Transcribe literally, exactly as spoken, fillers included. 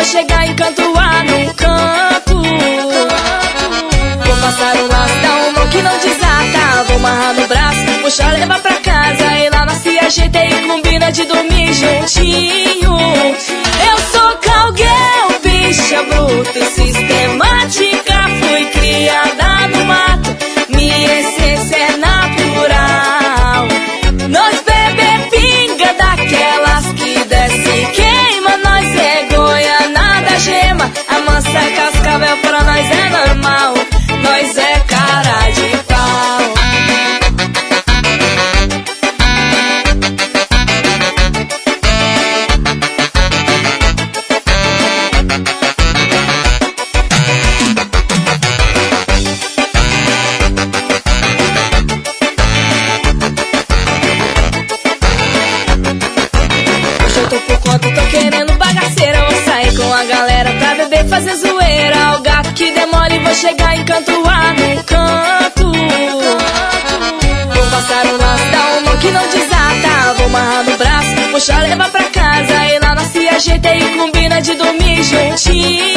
chegar em canto A num canto. Vou passar o laço, dar um nó que não desata. Vou amarrar no braço, puxar, levar pra casa. E lá na se ajeita e combina de dormir juntinho. Eu sou cowgirl, bicha bruta e sistemática. Fui criada no mato, minha essência é natural. Nós bebe pinga daquelas que desce e queima. Nós é goianada gema, a mansa cascavel pra nós é normal. Nós é cara de pau. Hoje eu tô por conta, tô querendo bagaceira. Vou sair com a galera pra beber e fazer zoeira. O gato que demora e vou chegar em canto A num canto. Vou passar o laço, dar um nó que não desata. Vou amarrar no braço, puxar, levar pra casa. E lá na se ajeita e combina de dormir juntinho.